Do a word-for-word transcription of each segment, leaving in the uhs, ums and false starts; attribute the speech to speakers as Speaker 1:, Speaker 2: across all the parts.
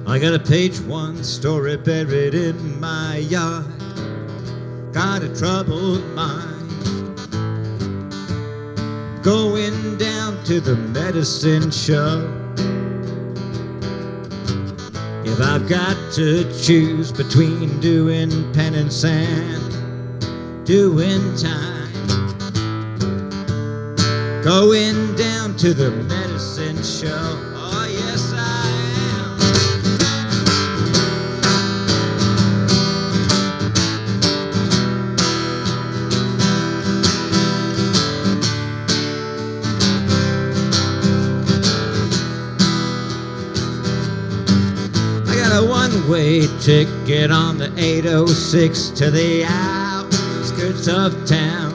Speaker 1: I got a page one story buried in my yard. Got a troubled mind. Going down to the medicine show. If I've got to choose between doing penance and doing time, going down to the medicine show. Oh yes I am. I got a one-way ticket on the eight oh six to the outskirts of town.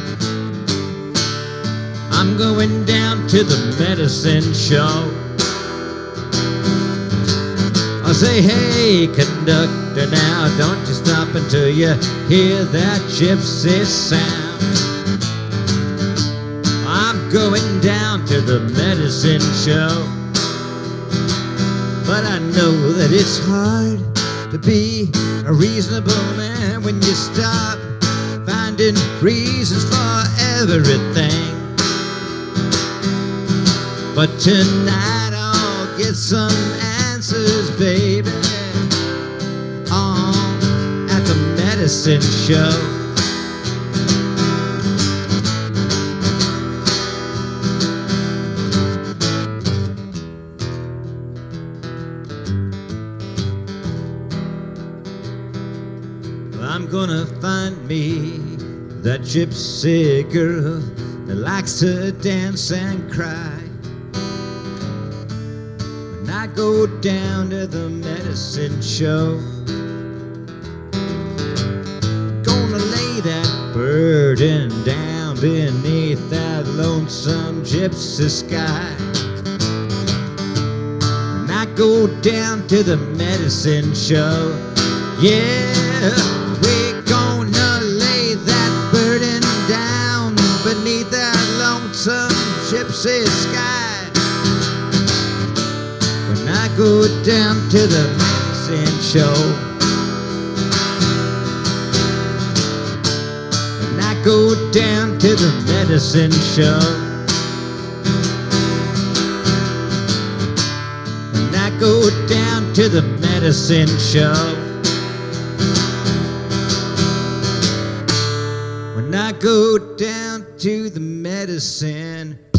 Speaker 1: I'm going down to the medicine show. I'll say, hey, conductor, now don't you stop until you hear that gypsy sound. I'm going down to the medicine show. But I know that it's hard to be a reasonable man when you start finding reasons for everything. But tonight I'll get some answers, baby, on at the medicine show. I'm gonna find me that gypsy girl that likes to dance and cry. I go down to the medicine show. Gonna lay that burden down beneath that lonesome gypsy sky. And I go down to the medicine show. Yeah, we're gonna lay that burden down beneath that lonesome gypsy sky. I go down to the medicine show. And I go down to the medicine show. And I go down to the medicine show. When I go down to the medicine